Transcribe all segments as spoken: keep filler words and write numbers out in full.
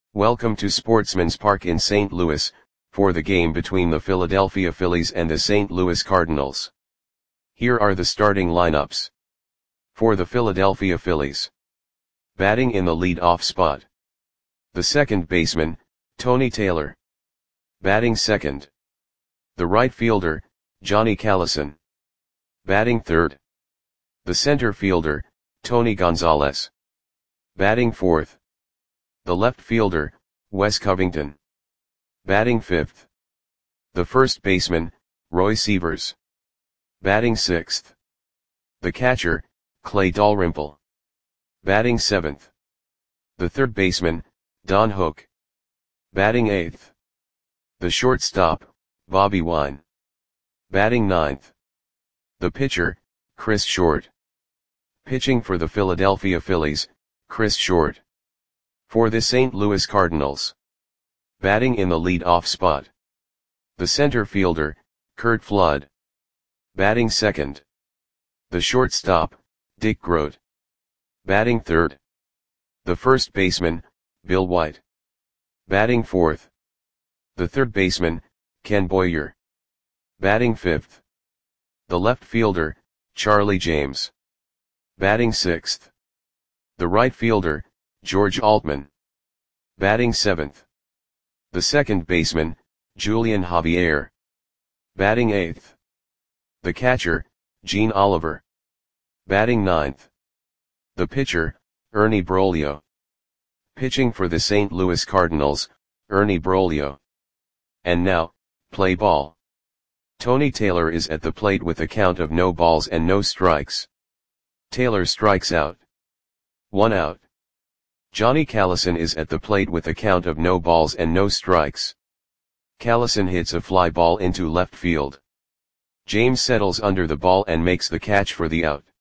Welcome to Sportsman's Park in Saint Louis, for the game between the Philadelphia Phillies and the Saint Louis Cardinals. Here are the starting lineups. For the Philadelphia Phillies. Batting in the lead-off spot. The second baseman, Tony Taylor. Batting second. The right fielder, Johnny Callison. Batting third. The center fielder, Tony Gonzalez. Batting fourth. The left fielder, Wes Covington. Batting fifth. The first baseman, Roy Sievers. Batting sixth. The catcher, Clay Dalrymple. Batting seventh. The third baseman, Don Hook. Batting eighth. The shortstop, Bobby Wine. Batting ninth. The pitcher, Chris Short. Pitching for the Philadelphia Phillies, Chris Short. For the Saint Louis Cardinals. Batting in the lead-off spot. The center fielder, Curt Flood. Batting second. The shortstop, Dick Groat. Batting third. The first baseman, Bill White. Batting fourth. The third baseman, Ken Boyer. Batting fifth. The left fielder, Charlie James. Batting sixth. The right fielder, George Altman. Batting seventh. The second baseman, Julian Javier. Batting eighth. The catcher, Gene Oliver. Batting ninth. The pitcher, Ernie Broglio. Pitching for the Saint Louis Cardinals, Ernie Broglio. And now, play ball. Tony Taylor is at the plate with a count of no balls and no strikes. Taylor strikes out. One out. Johnny Callison is at the plate with a count of no balls and no strikes. Callison hits a fly ball into left field. James settles under the ball and makes the catch for the out.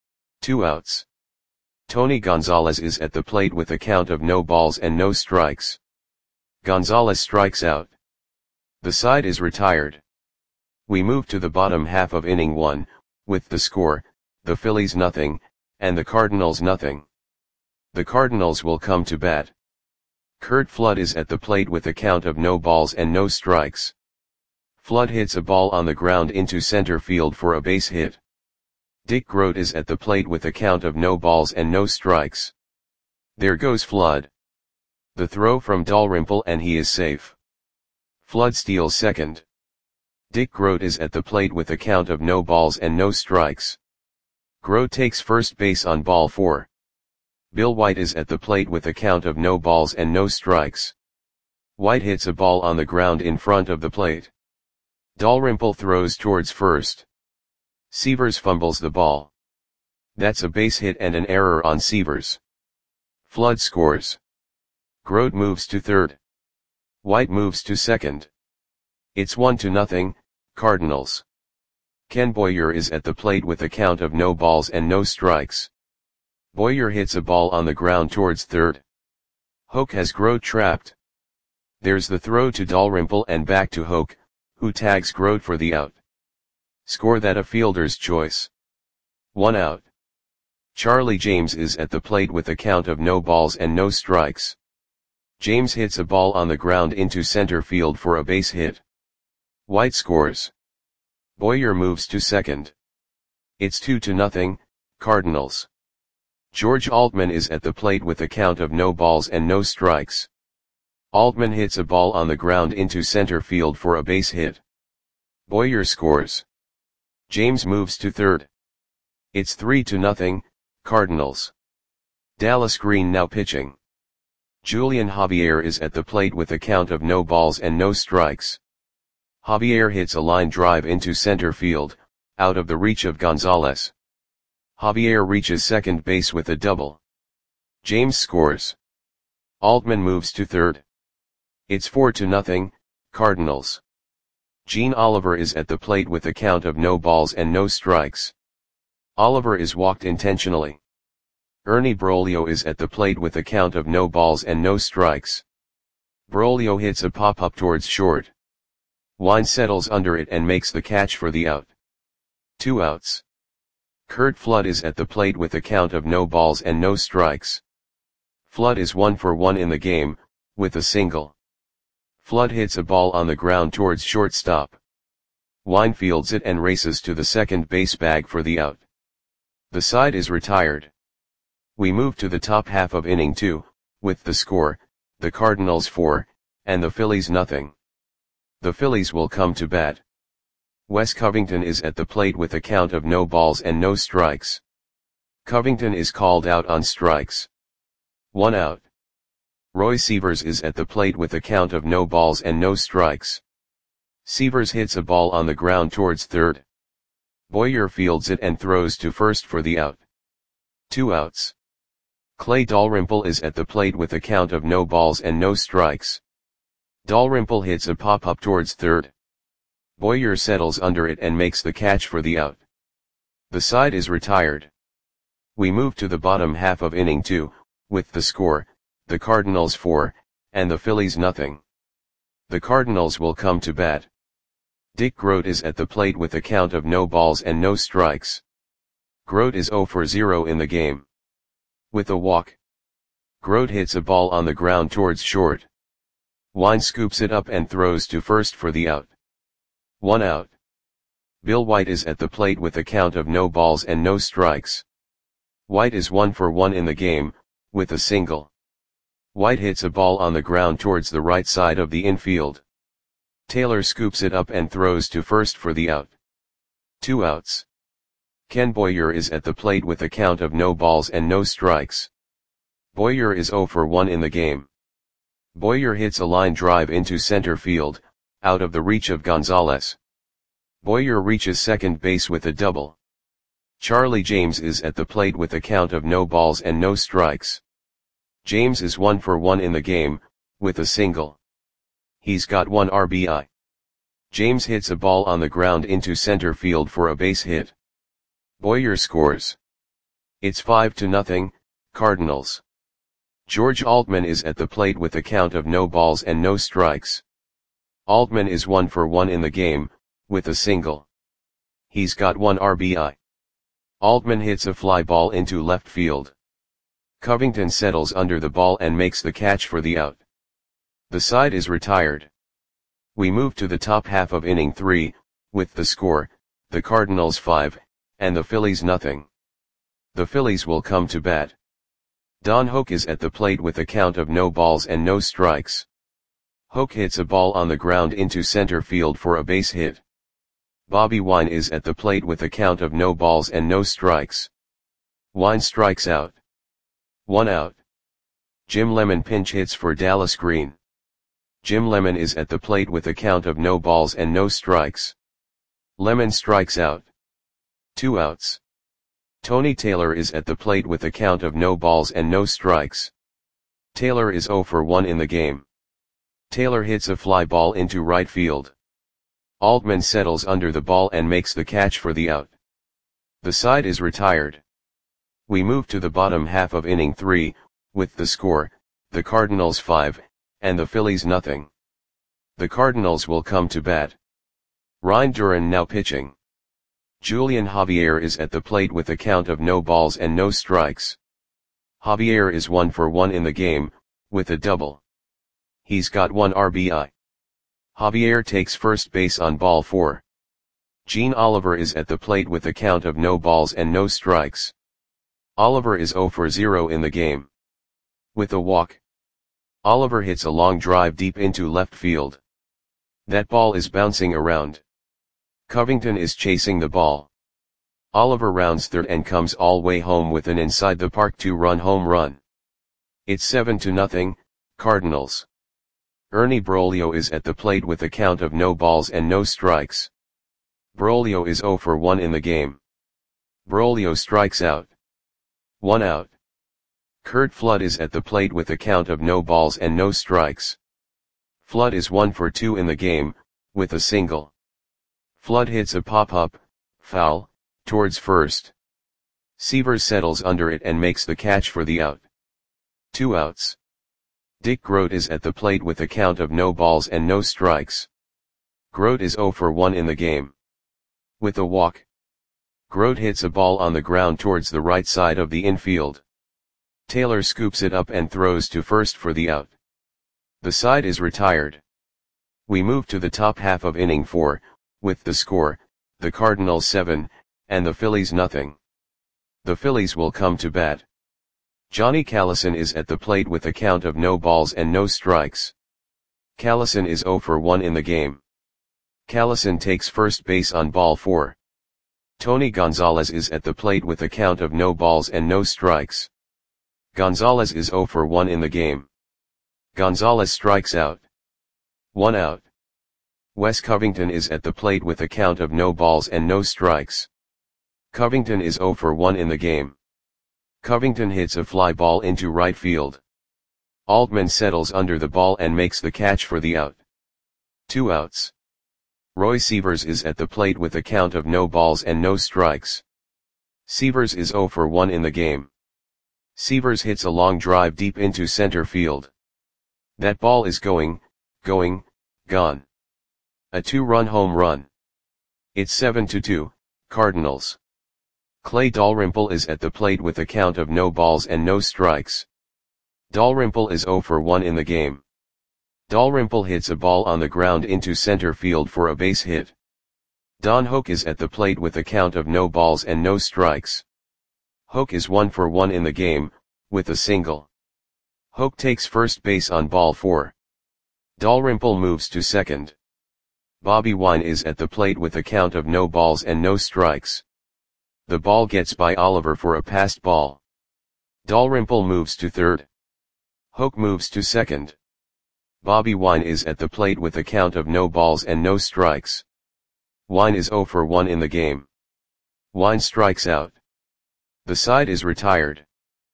Two outs. Tony Gonzalez is at the plate with a count of no balls and no strikes. Gonzalez strikes out. The side is retired. We move to the bottom half of inning one, with the score, the Phillies nothing, and the Cardinals nothing. The Cardinals will come to bat. Curt Flood is at the plate with a count of no balls and no strikes. Flood hits a ball on the ground into center field for a base hit. Dick Groat is at the plate with a count of no balls and no strikes. There goes Flood. The throw from Dalrymple and he is safe. Flood steals second. Dick Groat is at the plate with a count of no balls and no strikes. Groat takes first base on ball four. Bill White is at the plate with a count of no balls and no strikes. White hits a ball on the ground in front of the plate. Dalrymple throws towards first. Sievers fumbles the ball. That's a base hit and an error on Sievers. Flood scores. Groat moves to third. White moves to second. It's one to nothing, Cardinals. Ken Boyer is at the plate with a count of no balls and no strikes. Boyer hits a ball on the ground towards third. Hook has Groat trapped. There's the throw to Dalrymple and back to Hook, who tags Groat for the out. Score that a fielder's choice. One out. Charlie James is at the plate with a count of no balls and no strikes. James hits a ball on the ground into center field for a base hit. White scores. Boyer moves to second. It's two to nothing, Cardinals. George Altman is at the plate with a count of no balls and no strikes. Altman hits a ball on the ground into center field for a base hit. Boyer scores. James moves to third. It's three to nothing, Cardinals. Dallas Green now pitching. Julian Javier is at the plate with a count of no balls and no strikes. Javier hits a line drive into center field, out of the reach of Gonzalez. Javier reaches second base with a double. James scores. Altman moves to third. It's four to nothing, Cardinals. Gene Oliver is at the plate with a count of no balls and no strikes. Oliver is walked intentionally. Ernie Broglio is at the plate with a count of no balls and no strikes. Broglio hits a pop-up towards short. Wine settles under it and makes the catch for the out. Two outs. Curt Flood is at the plate with a count of no balls and no strikes. Flood is one for one in the game, with a single. Flood hits a ball on the ground towards shortstop. Wine fields it and races to the second base bag for the out. The side is retired. We move to the top half of inning two, with the score, the Cardinals four, and the Phillies nothing. The Phillies will come to bat. Wes Covington is at the plate with a count of no balls and no strikes. Covington is called out on strikes. One out. Roy Sievers is at the plate with a count of no balls and no strikes. Sievers hits a ball on the ground towards third. Boyer fields it and throws to first for the out. Two outs. Clay Dalrymple is at the plate with a count of no balls and no strikes. Dalrymple hits a pop-up towards third. Boyer settles under it and makes the catch for the out. The side is retired. We move to the bottom half of inning two, with the score, the Cardinals four, and the Phillies nothing. The Cardinals will come to bat. Dick Groat is at the plate with a count of no balls and no strikes. Groat is zero for zero in the game. With a walk. Groat hits a ball on the ground towards short. Wine scoops it up and throws to first for the out. One out. Bill White is at the plate with a count of no balls and no strikes. White is one for one in the game, with a single. White hits a ball on the ground towards the right side of the infield. Taylor scoops it up and throws to first for the out. Two outs. Ken Boyer is at the plate with a count of no balls and no strikes. Boyer is zero for one in the game. Boyer hits a line drive into center field, out of the reach of Gonzalez. Boyer reaches second base with a double. Charlie James is at the plate with a count of no balls and no strikes. James is one for one in the game, with a single. He's got one R B I. James hits a ball on the ground into center field for a base hit. Boyer scores. It's five to nothing, Cardinals. George Altman is at the plate with a count of no balls and no strikes. Altman is one for one in the game, with a single. He's got one R B I. Altman hits a fly ball into left field. Covington settles under the ball and makes the catch for the out. The side is retired. We move to the top half of inning three, with the score, the Cardinals five, and the Phillies nothing. The Phillies will come to bat. Don Hoke is at the plate with a count of no balls and no strikes. Hoke hits a ball on the ground into center field for a base hit. Bobby Wine is at the plate with a count of no balls and no strikes. Wine strikes out. One out. Jim Lemon pinch hits for Dallas Green. Jim Lemon is at the plate with a count of no balls and no strikes. Lemon strikes out. Two outs. Tony Taylor is at the plate with a count of no balls and no strikes. Taylor is zero for one in the game. Taylor hits a fly ball into right field. Altman settles under the ball and makes the catch for the out. The side is retired. We move to the bottom half of inning three, with the score, the Cardinals five, and the Phillies nothing. The Cardinals will come to bat. Ryan Duran now pitching. Julian Javier is at the plate with a count of no balls and no strikes. Javier is one for one in the game, with a double. He's got one R B I. Javier takes first base on ball four. Gene Oliver is at the plate with a count of no balls and no strikes. Oliver is zero for zero in the game. With a walk. Oliver hits a long drive deep into left field. That ball is bouncing around. Covington is chasing the ball. Oliver rounds third and comes all way home with an inside the park two-run home run. It's seven to nothing, Cardinals. Ernie Broglio is at the plate with a count of no balls and no strikes. Broglio is zero for one in the game. Broglio strikes out. One out. Curt Flood is at the plate with a count of no balls and no strikes. Flood is one for two in the game, with a single. Flood hits a pop-up, foul, towards first. Sievers settles under it and makes the catch for the out. Two outs. Dick Groat is at the plate with a count of no balls and no strikes. Groat is zero for one in the game. With a walk. Groat hits a ball on the ground towards the right side of the infield. Taylor scoops it up and throws to first for the out. The side is retired. We move to the top half of inning four, with the score, the Cardinals seven, and the Phillies nothing. The Phillies will come to bat. Johnny Callison is at the plate with a count of no balls and no strikes. Callison is zero for one in the game. Callison takes first base on ball four. Tony Gonzalez is at the plate with a count of no balls and no strikes. Gonzalez is zero for one in the game. Gonzalez strikes out. One out. Wes Covington is at the plate with a count of no balls and no strikes. Covington is zero for one in the game. Covington hits a fly ball into right field. Altman settles under the ball and makes the catch for the out. Two outs. Roy Sievers is at the plate with a count of no balls and no strikes. Sievers is zero for one in the game. Sievers hits a long drive deep into center field. That ball is going, going, gone. A two-run home run. It's seven to two, Cardinals. Clay Dalrymple is at the plate with a count of no balls and no strikes. Dalrymple is zero for one in the game. Dalrymple hits a ball on the ground into center field for a base hit. Don Hoak is at the plate with a count of no balls and no strikes. Hoak is one for one in the game, with a single. Hoak takes first base on ball four. Dalrymple moves to second. Bobby Wine is at the plate with a count of no balls and no strikes. The ball gets by Oliver for a passed ball. Dalrymple moves to third. Hoak moves to second. Bobby Wine is at the plate with a count of no balls and no strikes. Wine is zero for one in the game. Wine strikes out. The side is retired.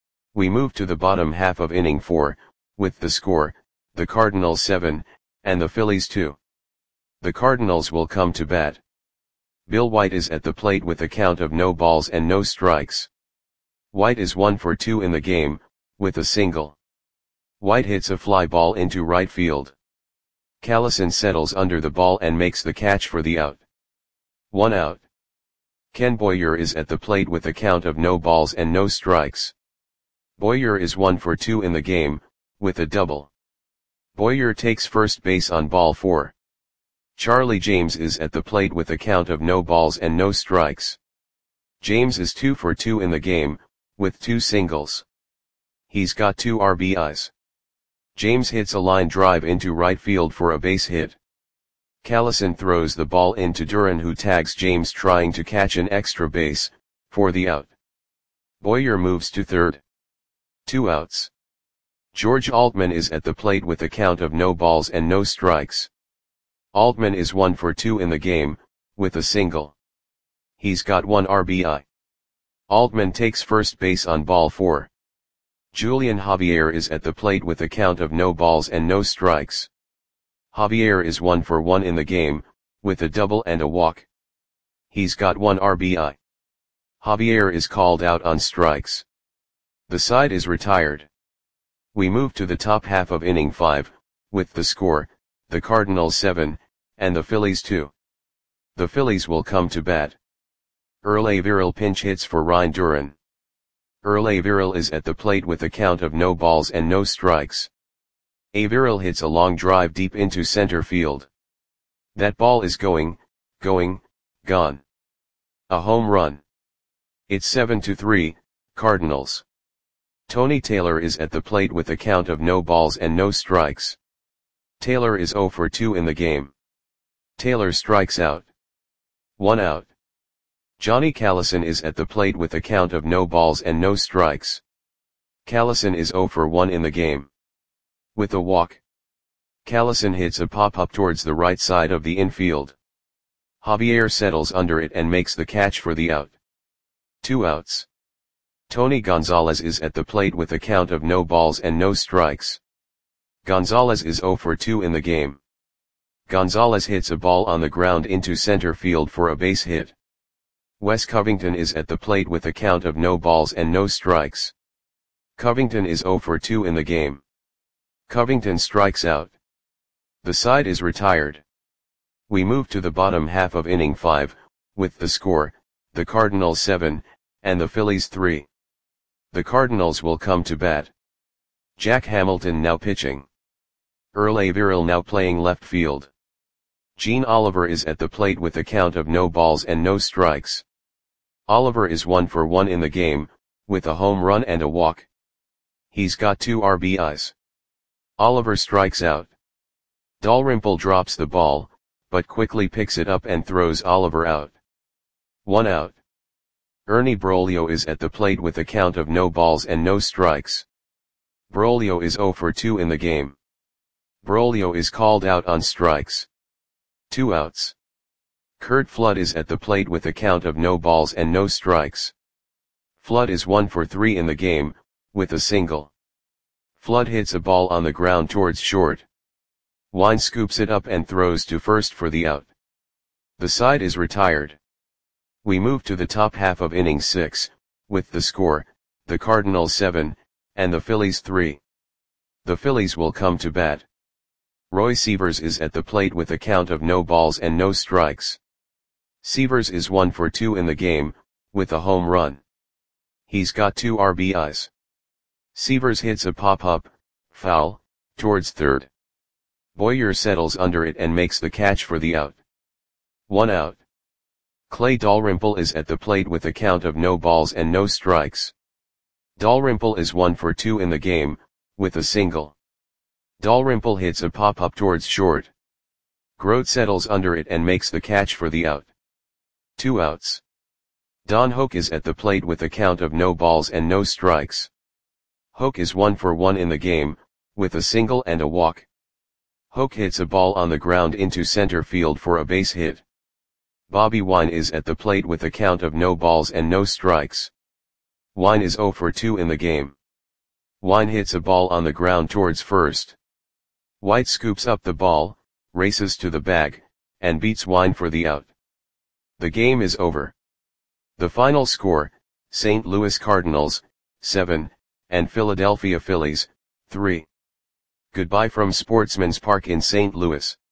We move to the bottom half of inning four, with the score, the Cardinals seven, and the Phillies two. The Cardinals will come to bat. Bill White is at the plate with a count of no balls and no strikes. White is one for two in the game, with a single. White hits a fly ball into right field. Callison settles under the ball and makes the catch for the out. One out. Ken Boyer is at the plate with a count of no balls and no strikes. Boyer is one for two in the game, with a double. Boyer takes first base on ball four. Charlie James is at the plate with a count of no balls and no strikes. James is two for two in the game, with two singles. He's got two R B Is. James hits a line drive into right field for a base hit. Callison throws the ball into Duran, who tags James trying to catch an extra base, for the out. Boyer moves to third. Two outs. George Altman is at the plate with a count of no balls and no strikes. Altman is one for two in the game, with a single. He's got one R B I. Altman takes first base on ball four. Julian Javier is at the plate with a count of no balls and no strikes. Javier is one for one in the game, with a double and a walk. He's got one R B I. Javier is called out on strikes. The side is retired. We move to the top half of inning five, with the score, the Cardinals seven, and the Phillies two. The Phillies will come to bat. Earl Averill pinch hits for Ryan Duran. Earl Averill is at the plate with a count of no balls and no strikes. Averill hits a long drive deep into center field. That ball is going, going, gone. A home run. It's seven to three, Cardinals. Tony Taylor is at the plate with a count of no balls and no strikes. Taylor is zero for two in the game. Taylor strikes out. One out. Johnny Callison is at the plate with a count of no balls and no strikes. Callison is zero for one in the game. With a walk. Callison hits a pop-up towards the right side of the infield. Javier settles under it and makes the catch for the out. Two outs. Tony Gonzalez is at the plate with a count of no balls and no strikes. Gonzalez is zero for two in the game. Gonzalez hits a ball on the ground into center field for a base hit. Wes Covington is at the plate with a count of no balls and no strikes. Covington is zero for two in the game. Covington strikes out. The side is retired. We move to the bottom half of inning five, with the score, the Cardinals seven, and the Phillies three. The Cardinals will come to bat. Jack Hamilton now pitching. Earl Averill now playing left field. Gene Oliver is at the plate with a count of no balls and no strikes. Oliver is one for one in the game, with a home run and a walk. He's got two R B Is. Oliver strikes out. Dalrymple drops the ball, but quickly picks it up and throws Oliver out. One out. Ernie Broglio is at the plate with a count of no balls and no strikes. Broglio is zero for two in the game. Broglio is called out on strikes. Two outs. Curt Flood is at the plate with a count of no balls and no strikes. Flood is one for three in the game, with a single. Flood hits a ball on the ground towards short. Wine scoops it up and throws to first for the out. The side is retired. We move to the top half of inning six, with the score, the Cardinals seven, and the Phillies three. The Phillies will come to bat. Roy Sievers is at the plate with a count of no balls and no strikes. Sievers is one for two in the game, with a home run. He's got two R B Is. Sievers hits a pop-up, foul, towards third. Boyer settles under it and makes the catch for the out. One out. Clay Dalrymple is at the plate with a count of no balls and no strikes. Dalrymple is one for two in the game, with a single. Dalrymple hits a pop-up towards short. Grote settles under it and makes the catch for the out. Two outs. Don Hoak is at the plate with a count of no balls and no strikes. Hoak is one for one in the game, with a single and a walk. Hoak hits a ball on the ground into center field for a base hit. Bobby Wine is at the plate with a count of no balls and no strikes. Wine is zero for two in the game. Wine hits a ball on the ground towards first. White scoops up the ball, races to the bag, and beats Wine for the out. The game is over. The final score, Saint Louis Cardinals, seven, and Philadelphia Phillies, three. Goodbye from Sportsman's Park in Saint Louis.